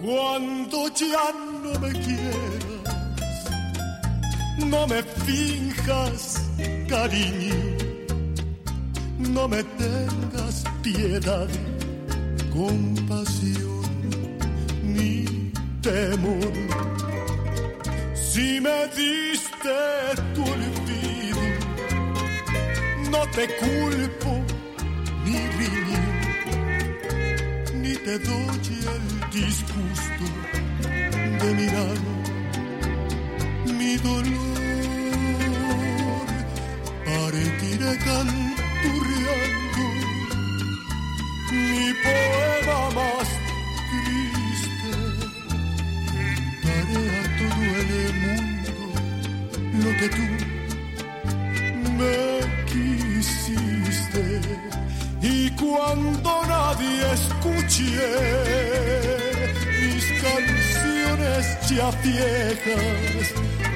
Cuando ya no me quieras, no me finjas cariño, no me tengas piedad, compasión ni temor. Si me diste tu olvido, no te culpo ni riño, ni te doy el disgusto de mirar mi dolor. Partiré canturreando mi poema más triste. Contaré a todo el mundo lo que tú me quisiste. Y cuando nadie escuche mis canciones ya viejas,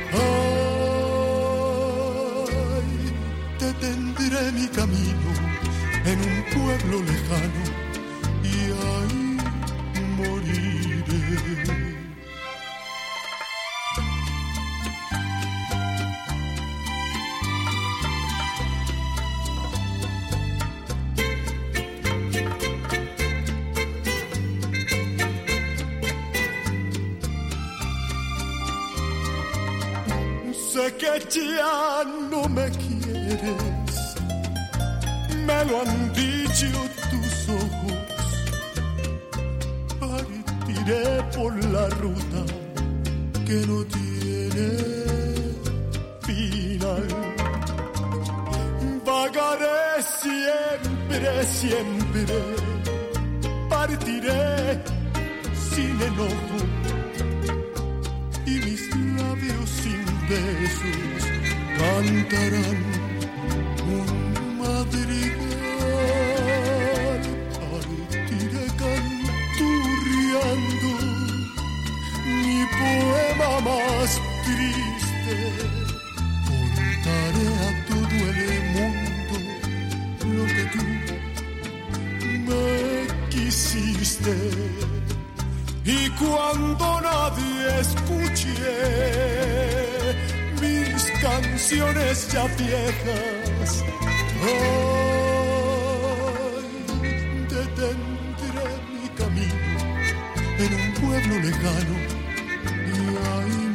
ay, detendré mi camino en un pueblo lejano y ahí moriré. Sé que ya no me quieres, me lo han dicho tus ojos. Partiré por la ruta que no tiene final. Vagaré siempre, siempre, partiré sin enojo. Y mis labios sin besos cantarán un madrigal. Partiré canturreando mi poema más triste. Contaré a todo el mundo lo que tú me quisiste. Y cuando nadie escuche mis canciones ya viejas, ay, detendré mi camino en un pueblo lejano y ahí